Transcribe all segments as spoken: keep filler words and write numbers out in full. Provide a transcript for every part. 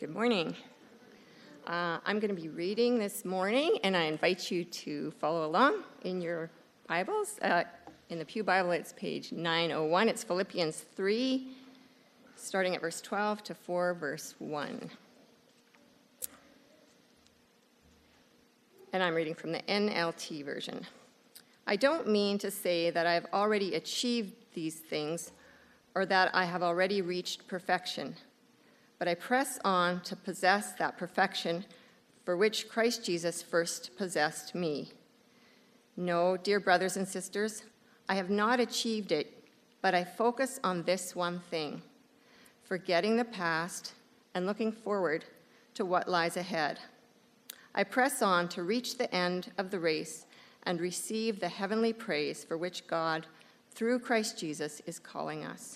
Good morning. Uh, I'm going to be reading this morning, and I invite you to follow along in your Bibles. Uh, in the Pew Bible, it's page nine oh one. It's Philippians three, starting at verse twelve to four, verse one. And I'm reading from the N L T version. I don't mean to say that I have already achieved these things or that I have already reached perfection, but I press on to possess that perfection for which Christ Jesus first possessed me. No, dear brothers and sisters, I have not achieved it, but I focus on this one thing, forgetting the past and looking forward to what lies ahead. I press on to reach the end of the race and receive the heavenly praise for which God, through Christ Jesus, is calling us.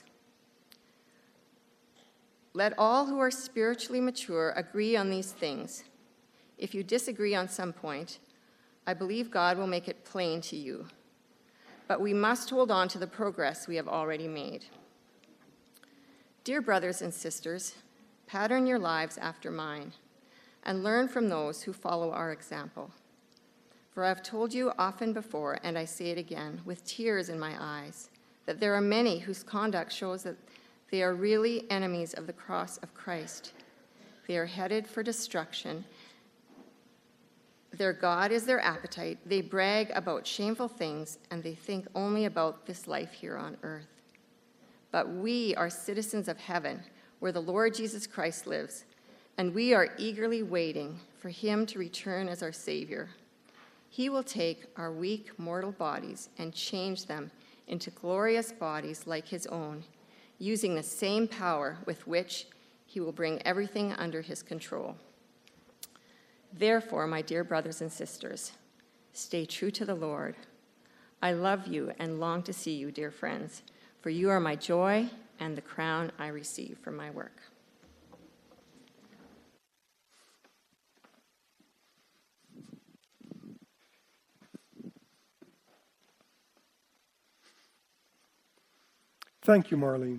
Let all who are spiritually mature agree on these things. If you disagree on some point, I believe God will make it plain to you. But we must hold on to the progress we have already made. Dear brothers and sisters, pattern your lives after mine and learn from those who follow our example. For I have told you often before, and I say it again, with tears in my eyes, that there are many whose conduct shows that they are really enemies of the cross of Christ. They are headed for destruction. Their God is their appetite. They brag about shameful things, and they think only about this life here on earth. But we are citizens of heaven, where the Lord Jesus Christ lives, and we are eagerly waiting for him to return as our Savior. He will take our weak mortal bodies and change them into glorious bodies like his own, using the same power with which he will bring everything under his control. Therefore, my dear brothers and sisters, stay true to the Lord. I love you and long to see you, dear friends, for you are my joy and the crown I receive from my work. Thank you, Marlene.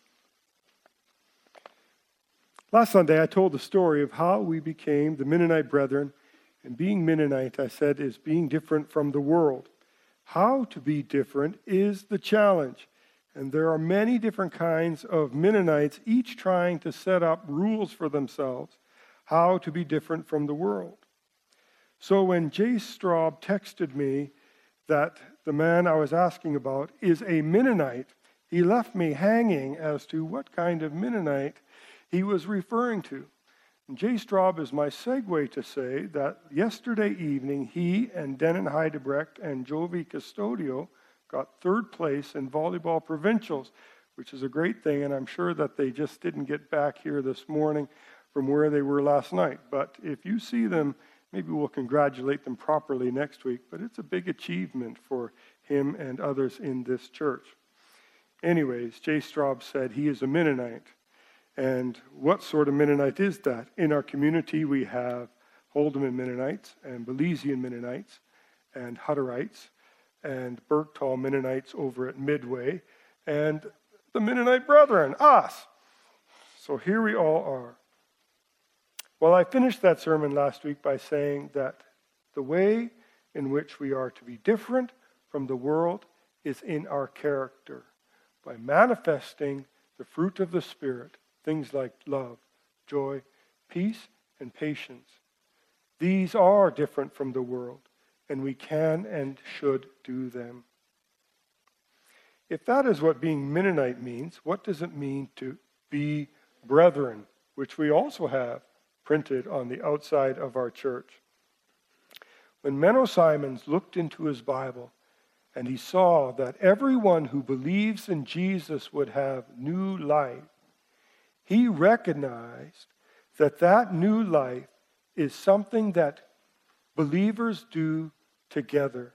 Last Sunday, I told the story of how we became the Mennonite Brethren, and being Mennonite, I said, is being different from the world. How to be different is the challenge, and there are many different kinds of Mennonites, each trying to set up rules for themselves, how to be different from the world. So when Jay Straub texted me that the man I was asking about is a Mennonite, he left me hanging as to what kind of Mennonite he was referring to. And Jay Straub is my segue to say that yesterday evening, he and Denon Heidebrecht and Jovi Custodio got third place in volleyball provincials, which is a great thing, and I'm sure that they just didn't get back here this morning from where they were last night. But if you see them, maybe we'll congratulate them properly next week, but it's a big achievement for him and others in this church. Anyways, Jay Straub said he is a Mennonite. And what sort of Mennonite is that? In our community, we have Holdeman Mennonites and Belizean Mennonites and Hutterites and Bergtall Mennonites over at Midway and the Mennonite Brethren, us. So here we all are. Well, I finished that sermon last week by saying that the way in which we are to be different from the world is in our character, by manifesting the fruit of the Spirit, things like love, joy, peace, and patience. These are different from the world, and we can and should do them. If that is what being Mennonite means, what does it mean to be brethren, which we also have printed on the outside of our church? When Menno Simons looked into his Bible, and he saw that everyone who believes in Jesus would have new life, he recognized that that new life is something that believers do together.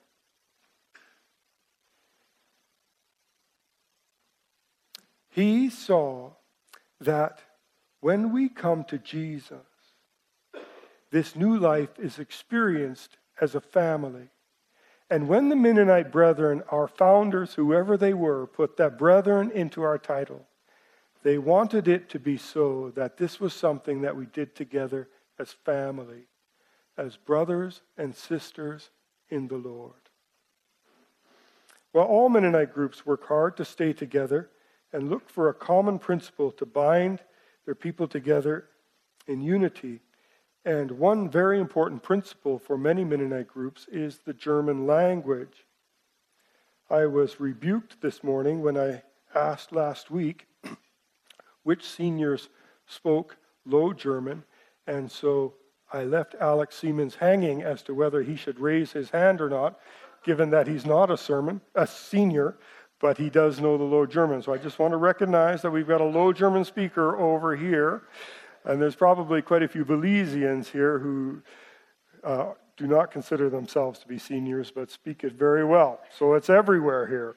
He saw that when we come to Jesus, this new life is experienced as a family. And when the Mennonite Brethren, our founders, whoever they were, put that brethren into our title, They wanted it to be so that this was something that we did together as family, as brothers and sisters in the Lord. Well, all Mennonite groups work hard to stay together and look for a common principle to bind their people together in unity. And one very important principle for many Mennonite groups is the German language. I was rebuked this morning when I asked last week which seniors spoke Low German, and so I left Alex Siemens hanging as to whether he should raise his hand or not, given that he's not a sermon, a senior, but he does know the Low German. So I just want to recognize that we've got a Low German speaker over here, and there's probably quite a few Belizeans here who uh, do not consider themselves to be seniors, but speak it very well. So it's everywhere here.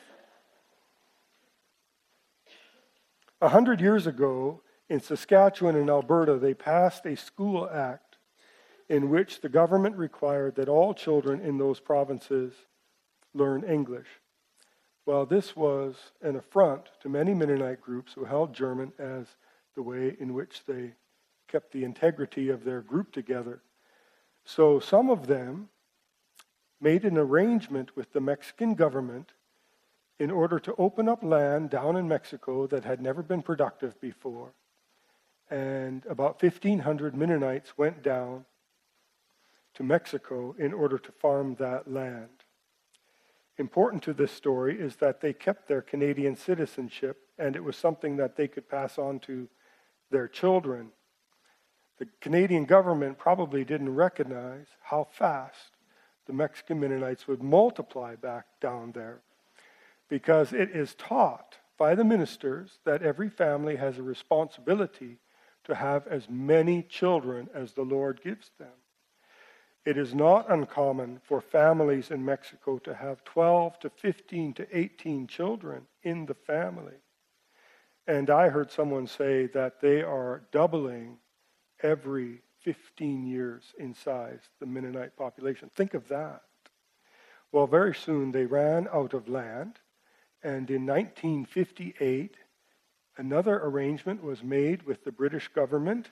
A hundred years ago, in Saskatchewan and Alberta, they passed a school act in which the government required that all children in those provinces learn English. Well, this was an affront to many Mennonite groups who held German as the way in which they kept the integrity of their group together. So some of them made an arrangement with the Mexican government in order to open up land down in Mexico that had never been productive before. And about fifteen hundred Mennonites went down to Mexico in order to farm that land. Important to this story is that they kept their Canadian citizenship, and it was something that they could pass on to their children. The Canadian government probably didn't recognize how fast the Mexican Mennonites would multiply back down there, because it is taught by the ministers that every family has a responsibility to have as many children as the Lord gives them. It is not uncommon for families in Mexico to have twelve to fifteen to eighteen children in the family. And I heard someone say that they are doubling every fifteen years in size, the Mennonite population. Think of that. Well, very soon they ran out of land. And in nineteen fifty-eight, another arrangement was made with the British government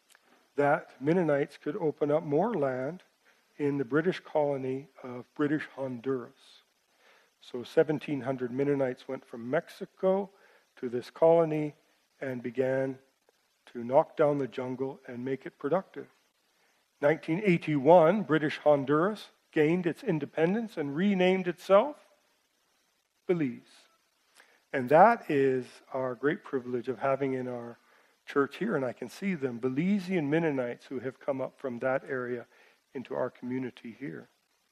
that Mennonites could open up more land in the British colony of British Honduras. So seventeen hundred Mennonites went from Mexico to this colony and began to knock down the jungle and make it productive. nineteen eighty-one, British Honduras gained its independence and renamed itself Belize. And that is our great privilege of having in our church here, and I can see them, Belizean Mennonites who have come up from that area into our community here.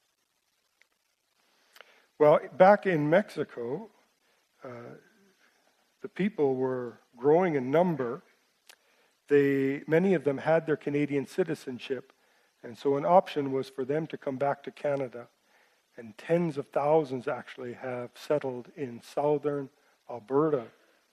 Well, back in Mexico, uh, the people were growing in number. They, many of them had their Canadian citizenship, and so an option was for them to come back to Canada. And tens of thousands actually have settled in southern Alberta.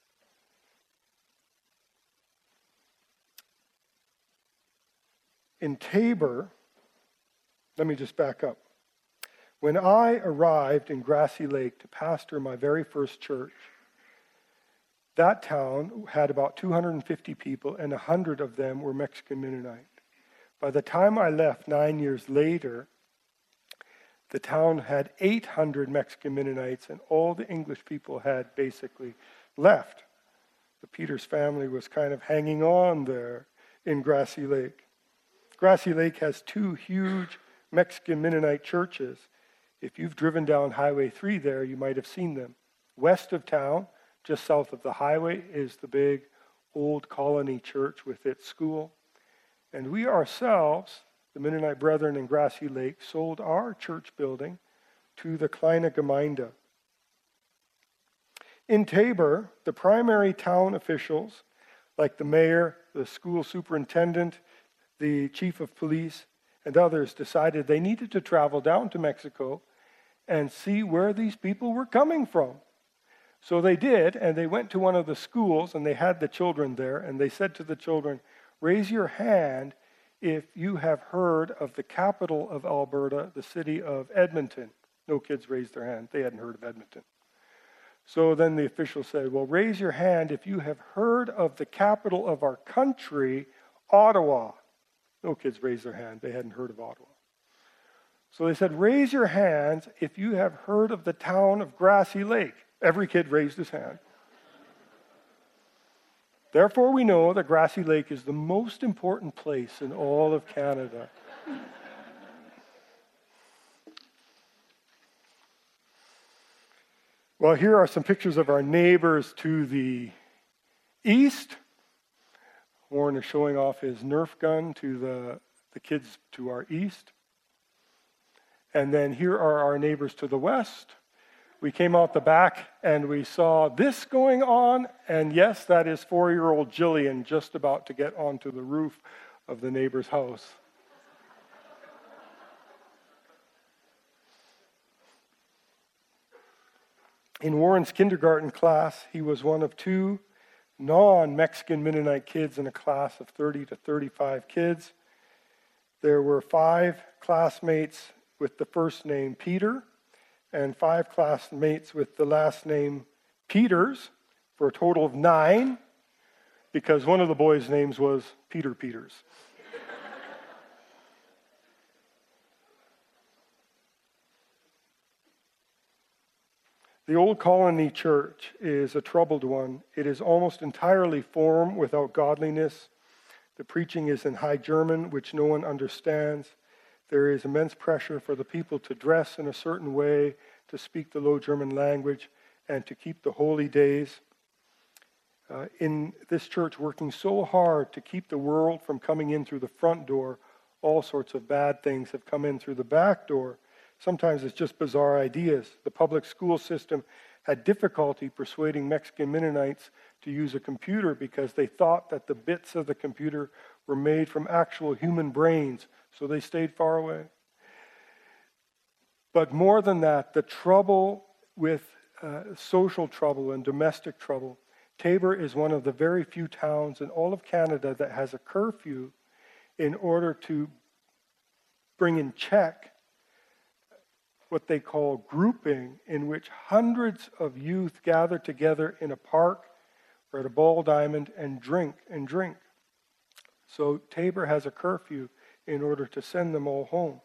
In Taber, let me just back up. When I arrived in Grassy Lake to pastor my very first church, that town had about two hundred fifty people, and one hundred of them were Mexican Mennonite. By the time I left nine years later, the town had eight hundred Mexican Mennonites, and all the English people had basically left. The Peters family was kind of hanging on there in Grassy Lake. Grassy Lake has two huge Mexican Mennonite churches. If you've driven down Highway three there, you might have seen them. West of town, just south of the highway, is the big old colony church with its school. And we ourselves, the Mennonite Brethren in Grassy Lake, sold our church building to the Kleine Gemeinde. In Taber, the primary town officials, like the mayor, the school superintendent, the chief of police, and others, decided they needed to travel down to Mexico and see where these people were coming from. So they did, and they went to one of the schools, and they had the children there, and they said to the children, "Raise your hand if you have heard of the capital of Alberta, the city of Edmonton." No kids raised their hand. They hadn't heard of Edmonton. So then the official said, well, raise your hand if you have heard of the capital of our country, Ottawa. No kids raised their hand. They hadn't heard of Ottawa. So they said, raise your hands if you have heard of the town of Grassy Lake. Every kid raised his hand. Therefore, we know that Grassy Lake is the most important place in all of Canada. Well, here are some pictures of our neighbors to the east. Warren is showing off his Nerf gun to the, the kids to our east. And then here are our neighbors to the west. We came out the back and we saw this going on. And yes, that is four-year-old Jillian just about to get onto the roof of the neighbor's house. In Warren's kindergarten class, he was one of two non-Mexican Mennonite kids in a class of thirty to thirty-five kids. There were five classmates with the first name Peter and five classmates with the last name Peters, for a total of nine, because one of the boys' names was Peter Peters. The Old Colony Church is a troubled one. It is almost entirely form without godliness. The preaching is in High German, which no one understands. There is immense pressure for the people to dress in a certain way, to speak the Low German language, and to keep the holy days. Uh, in this church, working so hard to keep the world from coming in through the front door, all sorts of bad things have come in through the back door. Sometimes it's just bizarre ideas. The public school system had difficulty persuading Mexican Mennonites to use a computer because they thought that the bits of the computer were made from actual human brains, so they stayed far away. But more than that, the trouble with uh, social trouble and domestic trouble, Taber is one of the very few towns in all of Canada that has a curfew in order to bring in check what they call grouping, in which hundreds of youth gather together in a park or at a ball diamond and drink and drink. So Taber has a curfew in order to send them all home.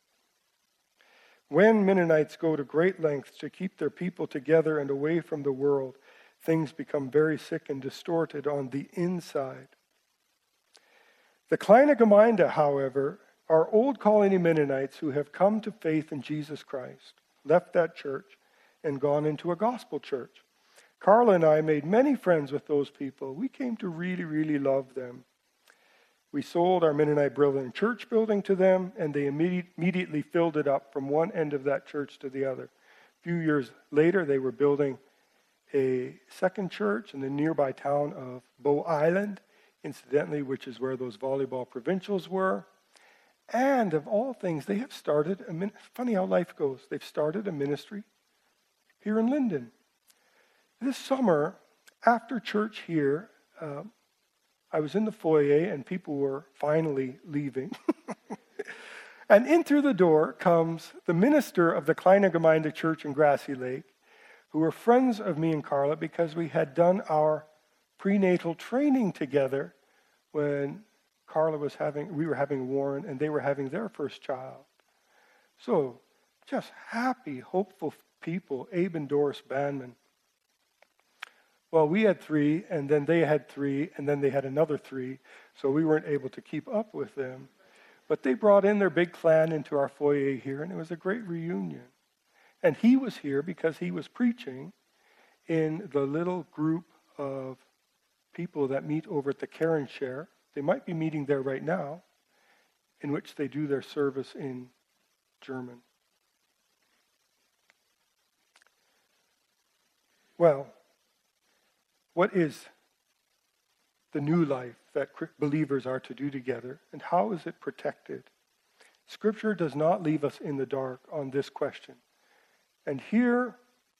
When Mennonites go to great lengths to keep their people together and away from the world, things become very sick and distorted on the inside. The Kleine Gemeinde, however, are Old Colony Mennonites who have come to faith in Jesus Christ, left that church, and gone into a gospel church. Carla and I made many friends with those people. We came to really, really love them. We sold our Mennonite Brethren church building to them, and they immediate, immediately filled it up from one end of that church to the other. A few years later, they were building a second church in the nearby town of Bow Island, incidentally, which is where those volleyball provincials were. And of all things, they have started a min- funny how life goes. They've started a ministry here in Linden. This summer, after church here, uh, I was in the foyer and people were finally leaving. And in through the door comes the minister of the Kleine Gemeinde Church in Grassy Lake, who were friends of me and Carla because we had done our prenatal training together when Carla was having, we were having Warren, and they were having their first child. So, just happy, hopeful people, Abe and Doris Banman. Well, we had three, and then they had three, and then they had another three, so we weren't able to keep up with them. But they brought in their big clan into our foyer here, and it was a great reunion. And he was here because he was preaching in the little group of people that meet over at the Karen Share. They might be meeting there right now, in which they do their service in German. Well, what is the new life that believers are to do together, and how is it protected? Scripture does not leave us in the dark on this question. And here,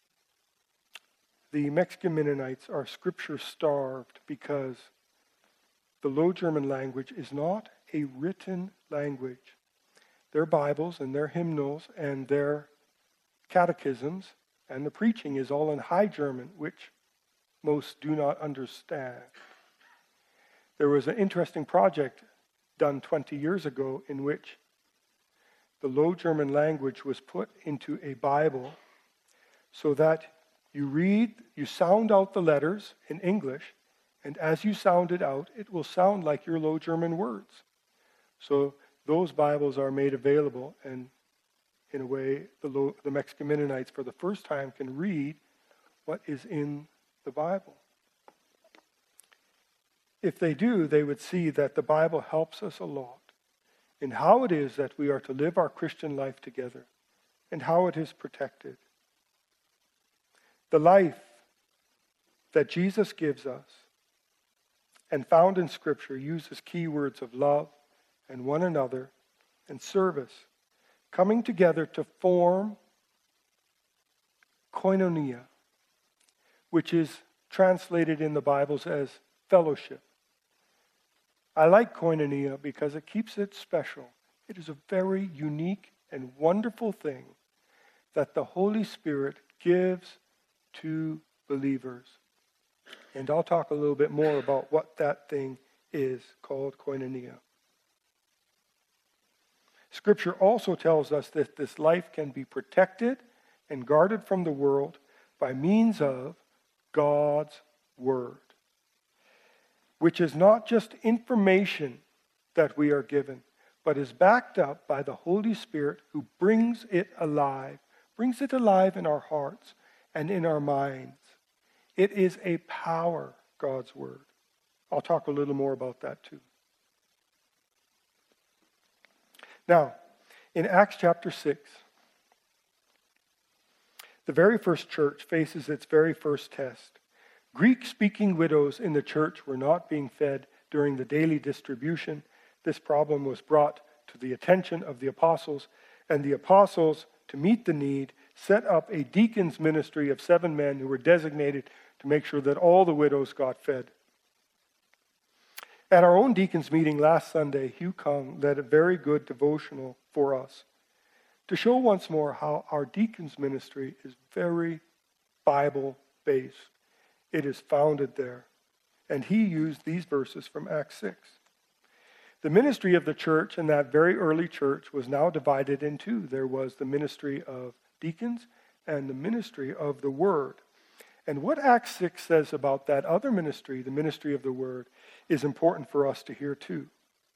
the Mexican Mennonites are Scripture-starved because the Low German language is not a written language. Their Bibles and their hymnals and their catechisms and the preaching is all in High German, which most do not understand. There was an interesting project done twenty years ago in which the Low German language was put into a Bible so that you read, you sound out the letters in English, and as you sound it out, it will sound like your Low German words. So those Bibles are made available, and in a way, the, Low, the Mexican Mennonites for the first time can read what is in the Bible. If they do, they would see that the Bible helps us a lot in how it is that we are to live our Christian life together and how it is protected. The life that Jesus gives us and found in Scripture uses key words of love and one another and service, coming together to form koinonia, which is translated in the Bibles as fellowship. I like koinonia because it keeps it special. It is a very unique and wonderful thing that the Holy Spirit gives to believers. And I'll talk a little bit more about what that thing is called koinonia. Scripture also tells us that this life can be protected and guarded from the world by means of God's Word, which is not just information that we are given, but is backed up by the Holy Spirit who brings it alive, brings it alive in our hearts and in our minds. It is a power, God's Word. I'll talk a little more about that too. Now, in Acts chapter six, the very first church faces its very first test. Greek-speaking widows in the church were not being fed during the daily distribution. This problem was brought to the attention of the apostles, and the apostles, to meet the need, set up a deacons ministry of seven men who were designated to make sure that all the widows got fed. At our own deacons meeting last Sunday, Hugh Kung led a very good devotional for us to show once more how our deacons ministry is very Bible-based. It is founded there. And he used these verses from Acts six. The ministry of the church in that very early church was now divided in two. There was the ministry of deacons and the ministry of the Word. And what Acts six says about that other ministry, the ministry of the Word, is important for us to hear too.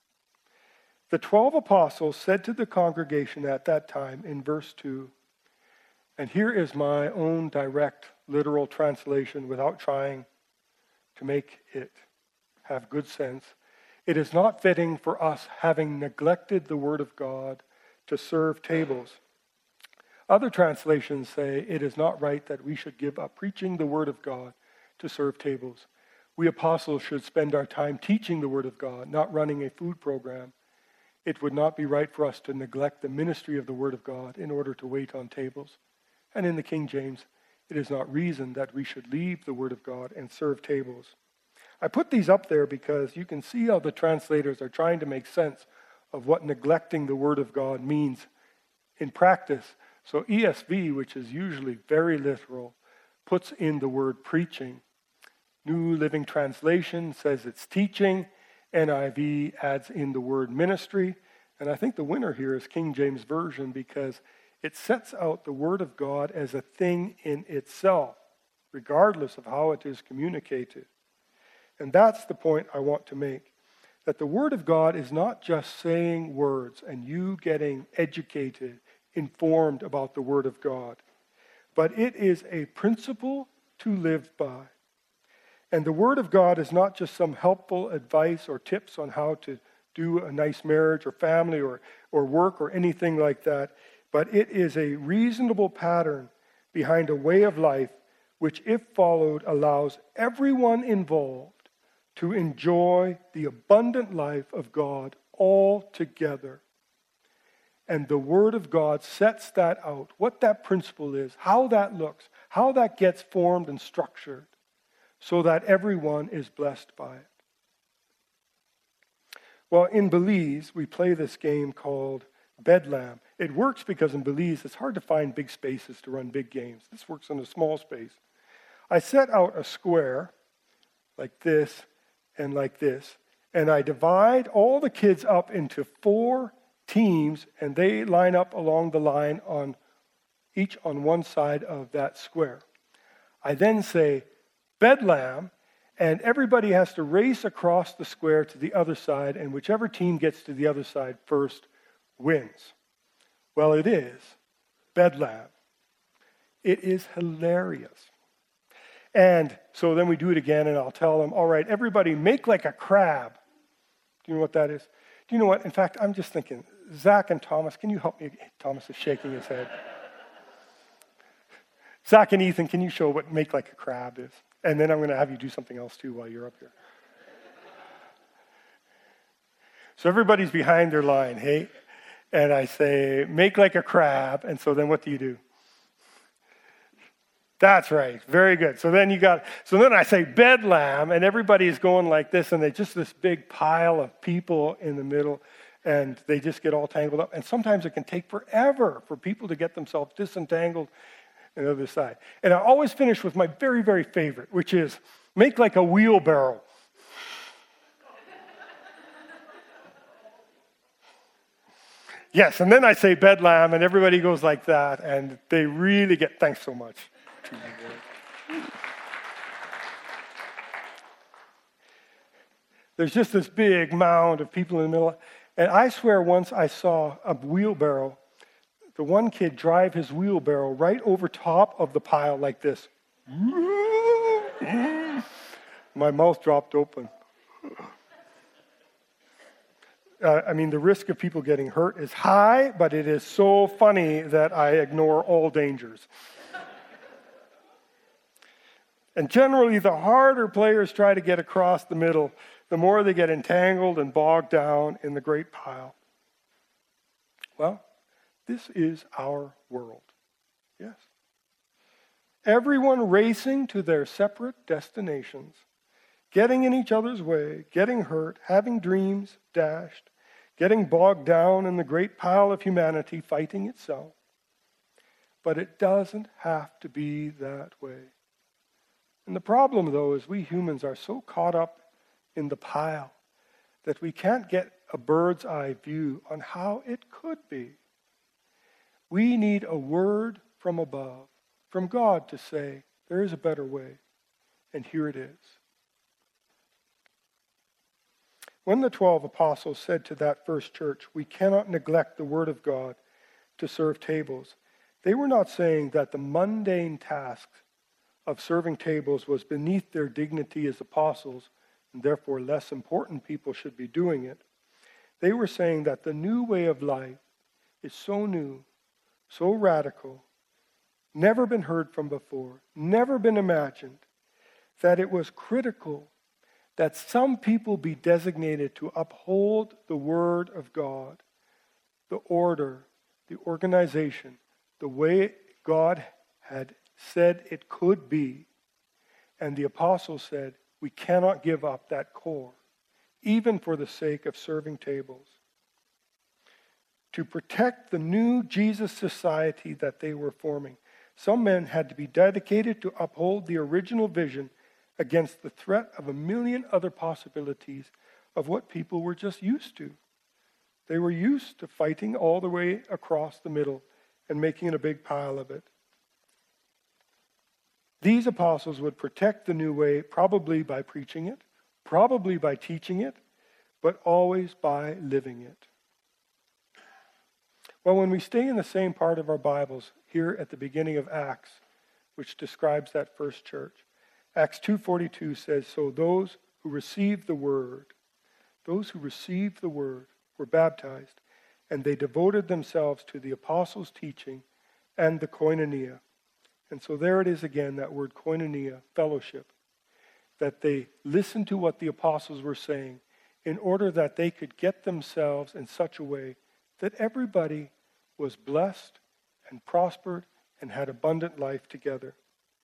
The twelve apostles said to the congregation at that time in verse two, and here is my own direct literal translation without trying to make it have good sense. It is not fitting for us, having neglected the Word of God, to serve tables. Other translations say it is not right that we should give up preaching the Word of God to serve tables. We apostles should spend our time teaching the Word of God, not running a food program. It would not be right for us to neglect the ministry of the Word of God in order to wait on tables. And in the King James, it is not reason that we should leave the Word of God and serve tables. I put these up there because you can see how the translators are trying to make sense of what neglecting the Word of God means in practice. So E S V, which is usually very literal, puts in the word preaching. New Living Translation says it's teaching. N I V adds in the word ministry. And I think the winner here is King James Version because it sets out the Word of God as a thing in itself, regardless of how it is communicated. And that's the point I want to make, that the Word of God is not just saying words and you getting educated, informed about the Word of God, but it is a principle to live by. And the Word of God is not just some helpful advice or tips on how to do a nice marriage or family or, or work or anything like that, but it is a reasonable pattern behind a way of life which, if followed, allows everyone involved to enjoy the abundant life of God all together. And the Word of God sets that out, what that principle is, how that looks, how that gets formed and structured, so that everyone is blessed by it. Well, in Belize, we play this game called Bedlam. It works because in Belize, it's hard to find big spaces to run big games. This works in a small space. I set out a square like this and like this, and I divide all the kids up into four teams, and they line up along the line on each on one side of that square. I then say, Bedlam, and everybody has to race across the square to the other side, and whichever team gets to the other side first wins. Well, it is Bedlam. It is hilarious. And so then we do it again, and I'll tell them, all right, everybody make like a crab. Do you know what that is? Do you know what? In fact, I'm just thinking, Zach and Thomas, can you help me? Thomas is shaking his head. Zach and Ethan, can you show what make like a crab is? And then I'm going to have you do something else too while you're up here. So everybody's behind their line, hey? And I say, make like a crab. And so then what do you do? That's right. Very good. So then you got, so then I say Bedlam, and everybody is going like this, and they just this big pile of people in the middle, and they just get all tangled up. And sometimes it can take forever for people to get themselves disentangled on the other side. And I always finish with my very, very favorite, which is make like a wheelbarrow. Yes, and then I say Bedlam, and everybody goes like that, and they really get, thanks so much. There's just this big mound of people in the middle. And I swear once I saw a wheelbarrow, the one kid drive his wheelbarrow right over top of the pile like this. My mouth dropped open. Uh, I mean, the risk of people getting hurt is high, but it is so funny that I ignore all dangers. And generally, the harder players try to get across the middle, the more they get entangled and bogged down in the great pile. Well, this is our world. Yes. Everyone racing to their separate destinations, getting in each other's way, getting hurt, having dreams dashed, getting bogged down in the great pile of humanity fighting itself. But it doesn't have to be that way. And the problem, though, is we humans are so caught up in the pile that we can't get a bird's eye view on how it could be. We need a word from above, from God, to say, there is a better way, and here it is. When the twelve apostles said to that first church, we cannot neglect the word of God to serve tables, they were not saying that the mundane tasks of serving tables was beneath their dignity as apostles, and therefore less important people should be doing it. They were saying that the new way of life is so new, so radical, never been heard from before, never been imagined, that it was critical that some people be designated to uphold the word of God, the order, the organization, the way God had said it could be. And the apostles said, we cannot give up that core, even for the sake of serving tables. To protect the new Jesus society that they were forming, some men had to be dedicated to uphold the original vision against the threat of a million other possibilities of what people were just used to. They were used to fighting all the way across the middle and making a big pile of it. These apostles would protect the new way probably by preaching it, probably by teaching it, but always by living it. Well, when we stay in the same part of our Bibles here at the beginning of Acts, which describes that first church, Acts two forty-two says, so those who received the word, those who received the word were baptized, and they devoted themselves to the apostles' teaching and the koinonia. And so there it is again, that word koinonia, fellowship, that they listened to what the apostles were saying in order that they could get themselves in such a way that everybody was blessed and prospered and had abundant life together.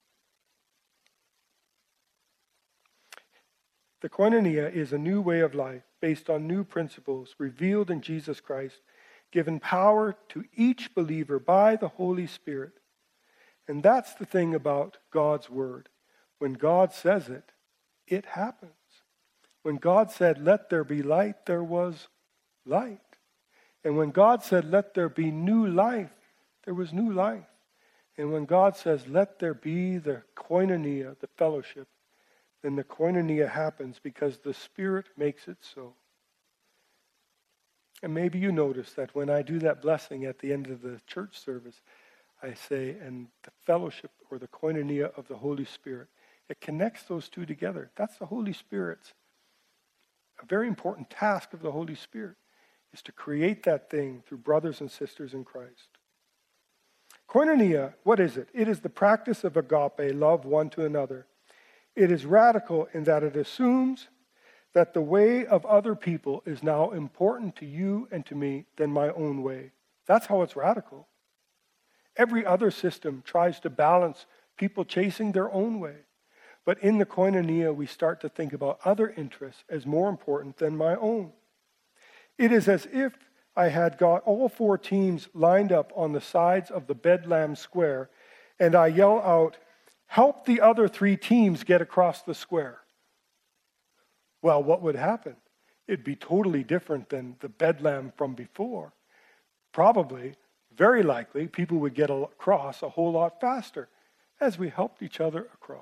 The koinonia is a new way of life based on new principles revealed in Jesus Christ given power to each believer by the Holy Spirit. And that's the thing about God's word. When God says it, it happens. When God said, let there be light, there was light. And when God said, let there be new life, there was new life. And when God says, let there be the koinonia, the fellowship, then the koinonia happens because the Spirit makes it so. And maybe you notice that when I do that blessing at the end of the church service, I say, and the fellowship or the koinonia of the Holy Spirit, it connects those two together. That's the Holy Spirit's. A very important task of the Holy Spirit is to create that thing through brothers and sisters in Christ. Koinonia, what is it? It is the practice of agape, love one to another. It is radical in that it assumes that the way of other people is now important to you and to me than my own way. That's how it's radical. Every other system tries to balance people chasing their own way. But in the koinonia, we start to think about other interests as more important than my own. It is as if I had got all four teams lined up on the sides of the Bedlam Square, and I yell out, help the other three teams get across the square. Well, what would happen? It'd be totally different than the Bedlam from before. Probably, very likely, people would get across a whole lot faster as we helped each other across.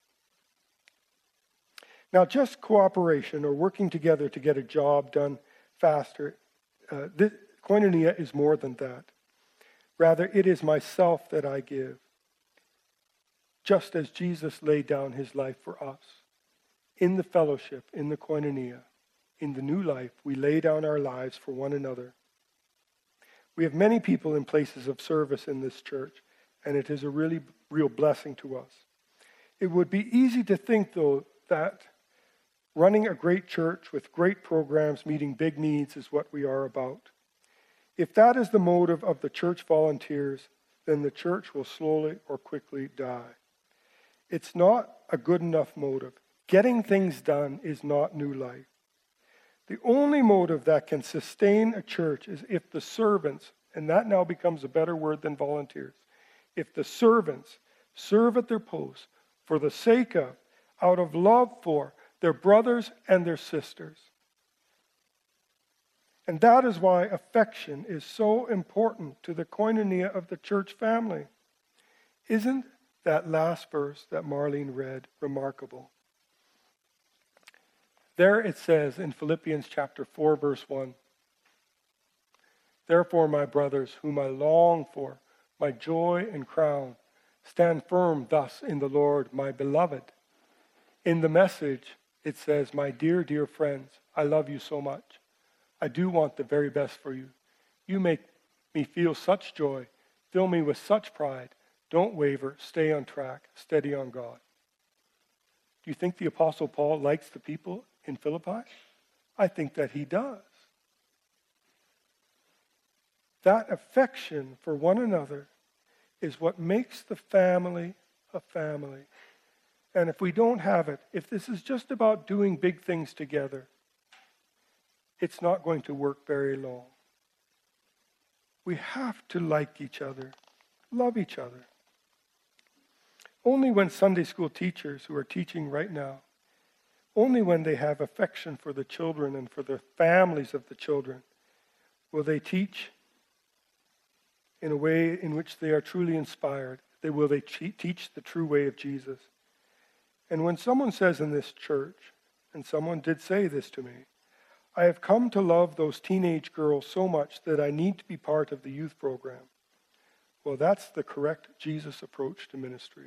Now, just cooperation or working together to get a job done faster, uh, this, koinonia is more than that. Rather, it is myself that I give, just as Jesus laid down his life for us. In the fellowship, in the koinonia, in the new life, we lay down our lives for one another. We have many people in places of service in this church, and it is a really real blessing to us. It would be easy to think, though, that running a great church with great programs meeting big needs is what we are about. If that is the motive of the church volunteers, then the church will slowly or quickly die. It's not a good enough motive. Getting things done is not new life. The only motive that can sustain a church is if the servants, and that now becomes a better word than volunteers, if the servants serve at their posts for the sake of, out of love for, their brothers and their sisters. And that is why affection is so important to the koinonia of the church family. Isn't that last verse that Marlene read remarkable? There it says in Philippians chapter four, verse one, therefore, my brothers, whom I long for, my joy and crown, stand firm thus in the Lord, my beloved. In the Message, it says, my dear, dear friends, I love you so much. I do want the very best for you. You make me feel such joy, fill me with such pride. Don't waver, stay on track, steady on God. Do you think the Apostle Paul likes the people in Philippi? I think that he does. That affection for one another is what makes the family a family. And if we don't have it, if this is just about doing big things together, it's not going to work very long. We have to like each other, love each other. Only when Sunday school teachers who are teaching right now, only when they have affection for the children and for the families of the children, will they teach in a way in which they are truly inspired. They will they teach the true way of Jesus. And when someone says in this church, and someone did say this to me, I have come to love those teenage girls so much that I need to be part of the youth program. Well, that's the correct Jesus approach to ministry.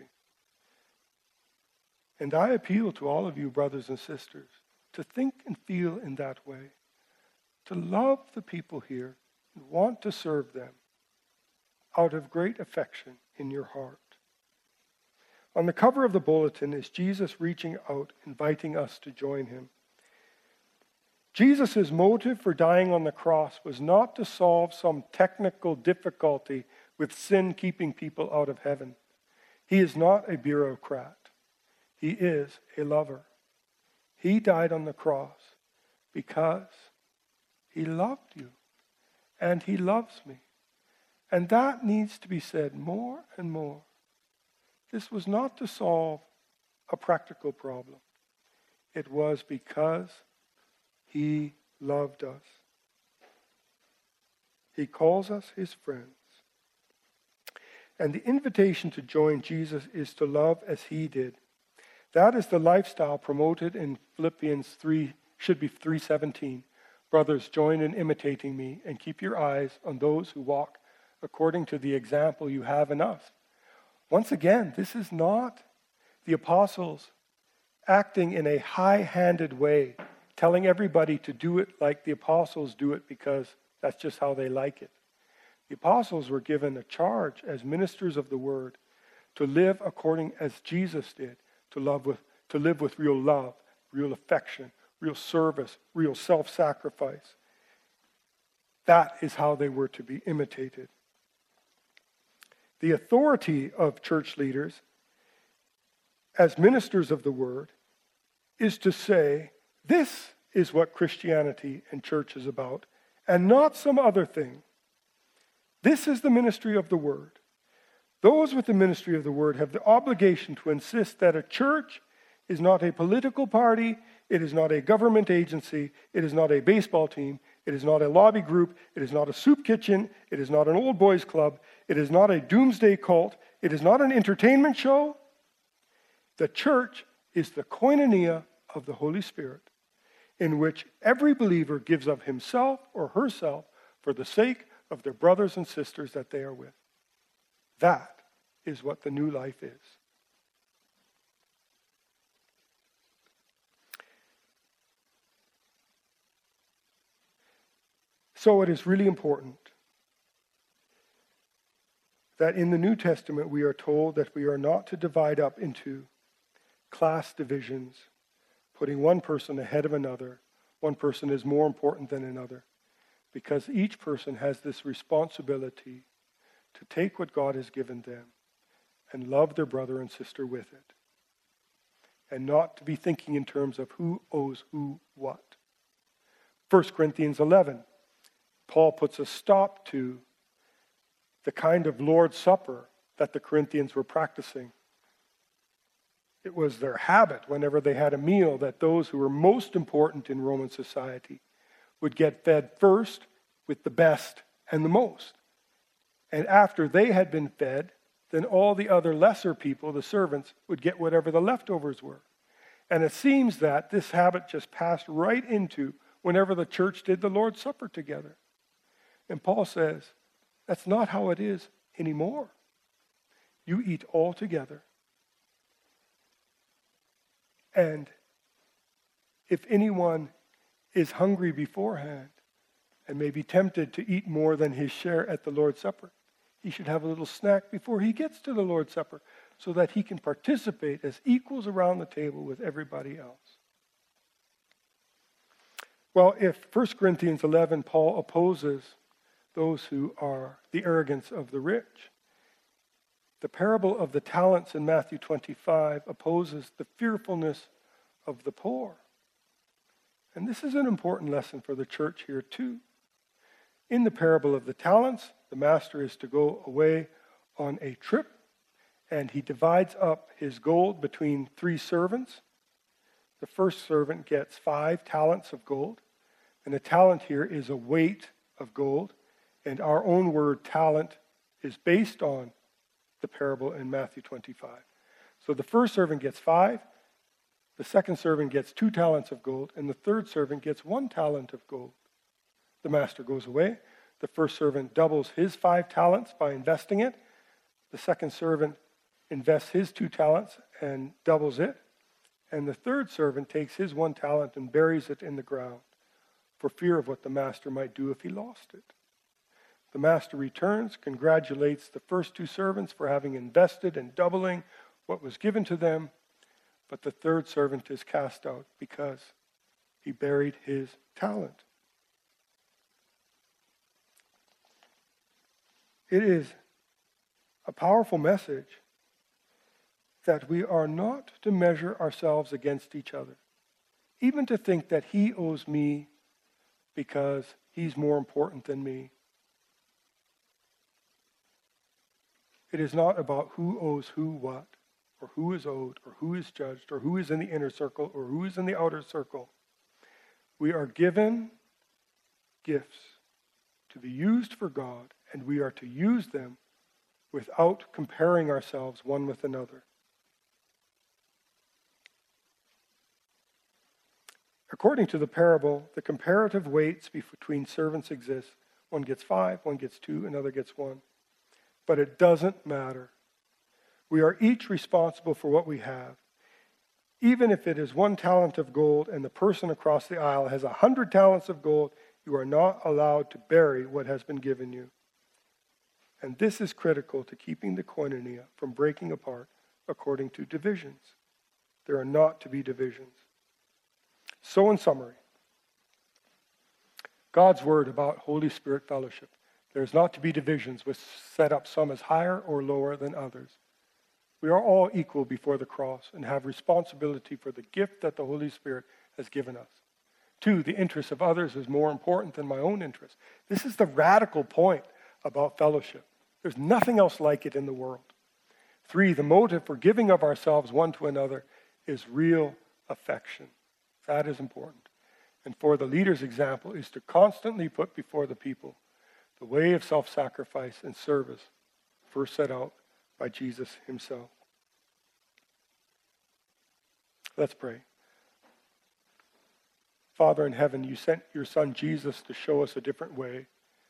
And I appeal to all of you, brothers and sisters, to think and feel in that way, to love the people here and want to serve them out of great affection in your heart. On the cover of the bulletin is Jesus reaching out, inviting us to join him. Jesus' motive for dying on the cross was not to solve some technical difficulty with sin keeping people out of heaven. He is not a bureaucrat. He is a lover. He died on the cross because he loved you. and he loves me. And that needs to be said more and more. This was not to solve a practical problem. It was because he loved us. He calls us his friends. And the invitation to join Jesus is to love as he did. That is the lifestyle promoted in Philippians three, should be three seventeen. Brothers, join in imitating me and keep your eyes on those who walk according to the example you have in us. Once again, this is not the apostles acting in a high-handed way, telling everybody to do it like the apostles do it because that's just how they like it. The apostles were given a charge as ministers of the word to live according as Jesus did, to love with, to live with real love, real affection, real service, real self-sacrifice. That is how they were to be imitated. The authority of church leaders as ministers of the word is to say, this is what Christianity and church is about, and not some other thing. This is the ministry of the word. Those with the ministry of the word have the obligation to insist that a church is not a political party, it is not a government agency, it is not a baseball team, it is not a lobby group, it is not a soup kitchen, it is not an old boys club, it is not a doomsday cult, it is not an entertainment show. The church is the koinonia of the Holy Spirit, in which every believer gives of himself or herself for the sake of their brothers and sisters that they are with. That is what the new life is. So it is really important that in the New Testament we are told that we are not to divide up into class divisions, putting one person ahead of another. One person is more important than another, because each person has this responsibility to take what God has given them and love their brother and sister with it, and not to be thinking in terms of who owes who what. First Corinthians eleven, Paul puts a stop to the kind of Lord's Supper that the Corinthians were practicing. It was their habit whenever they had a meal that those who were most important in Roman society would get fed first with the best and the most. And after they had been fed, then all the other lesser people, the servants, would get whatever the leftovers were. And it seems that this habit just passed right into whenever the church did the Lord's Supper together. And Paul says, that's not how it is anymore. You eat all together. And if anyone is hungry beforehand and may be tempted to eat more than his share at the Lord's Supper, he should have a little snack before he gets to the Lord's Supper so that he can participate as equals around the table with everybody else. Well, if First Corinthians eleven, Paul opposes those who are the arrogance of the rich, the parable of the talents in Matthew twenty-five opposes the fearfulness of the poor. And this is an important lesson for the church here too. In the parable of the talents, the master is to go away on a trip, and he divides up his gold between three servants. The first servant gets five talents of gold, and a talent here is a weight of gold, and our own word talent is based on the parable in Matthew twenty-five. So the first servant gets five, the second servant gets two talents of gold, and the third servant gets one talent of gold. The master goes away. The first servant doubles his five talents by investing it. The second servant invests his two talents and doubles it. And the third servant takes his one talent and buries it in the ground for fear of what the master might do if he lost it. The master returns, congratulates the first two servants for having invested and doubling what was given to them, but the third servant is cast out because he buried his talent. It is a powerful message that we are not to measure ourselves against each other, even to think that he owes me because he's more important than me, It is not about who owes who what, or who is owed, or who is judged, or who is in the inner circle, or who is in the outer circle. We are given gifts to be used for God, and we are to use them without comparing ourselves one with another. According to the parable, the comparative weights between servants exist. One gets five, one gets two, another gets one. But it doesn't matter. We are each responsible for what we have. Even if it is one talent of gold and the person across the aisle has a hundred talents of gold, you are not allowed to bury what has been given you. And this is critical to keeping the koinonia from breaking apart according to divisions. There are not to be divisions. So in summary, God's word about Holy Spirit fellowship. There is not to be divisions which set up some as higher or lower than others. We are all equal before the cross and have responsibility for the gift that the Holy Spirit has given us. Two, the interest of others is more important than my own interest. This is the radical point about fellowship. There's nothing else like it in the world. Three, the motive for giving of ourselves one to another is real affection. That is important. And four, the leader's example is to constantly put before the people the way of self-sacrifice and service first set out by Jesus himself. Let's pray. Father in heaven, you sent your son Jesus to show us a different way.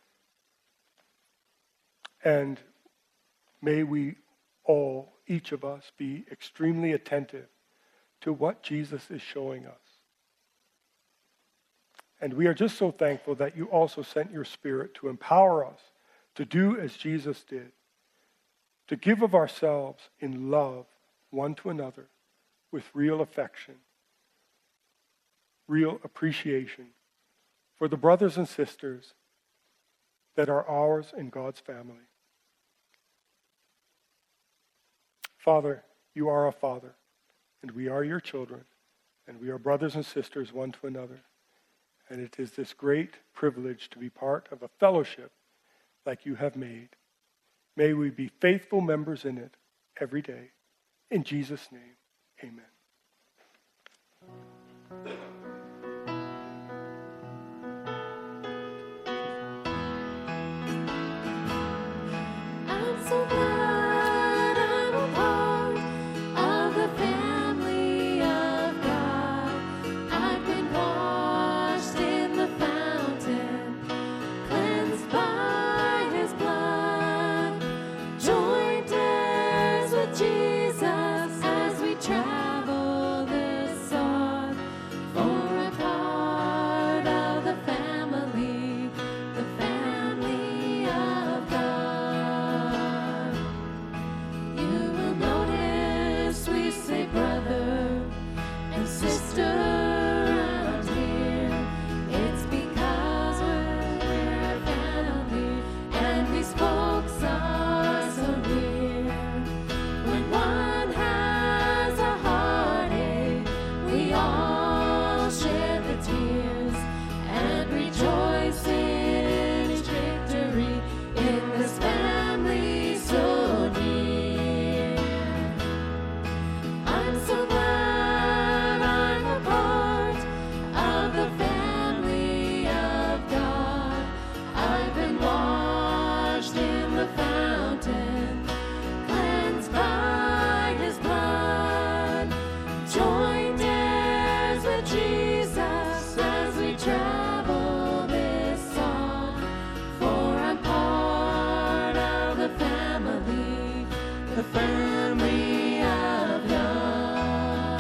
And may we all, each of us, be extremely attentive to what Jesus is showing us. And we are just so thankful that you also sent your Spirit to empower us to do as Jesus did, to give of ourselves in love one to another with real affection, real appreciation for the brothers and sisters that are ours in God's family. Father, you are a Father, and we are your children, and we are brothers and sisters one to another. And it is this great privilege to be part of a fellowship like you have made. May we be faithful members in it every day. In Jesus' name, amen. I'm so glad I'm a part of the family of God. I've been washed in the fountain, cleansed by his blood, joined heirs with Jesus as we travel this sod. For a part of the family, the family of God. You will notice we say brother and sister around here. It's because we're family and these folks are so dear. When one has a heartache, we all share the tears and rejoice in each victory in this family so dear. I'm so glad I'm a part of the family of God. I've been washed in the fountain, cleansed by his blood, joined heirs with Jesus as we travel this sod. For I'm part of the family, the family of God.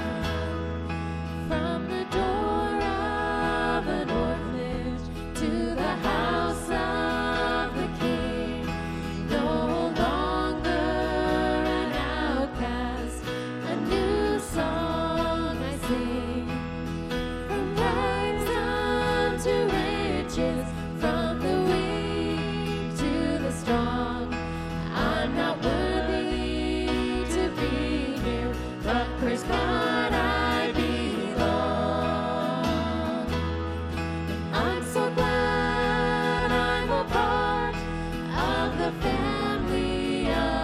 From the door of an orphanage to the house of the King, no longer an outcast, a new song I sing. From rags unto riches, from the weak to the strong, I'm not worthy to be here, but praise God I belong. I'm so glad I'm a part of the family of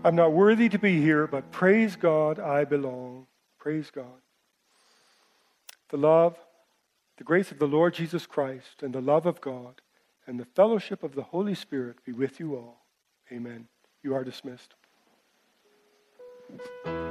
I'm not worthy to be here, but praise God, I belong. Praise God. The love, the grace of the Lord Jesus Christ, and the love of God, and the fellowship of the Holy Spirit be with you all. Amen. You are dismissed.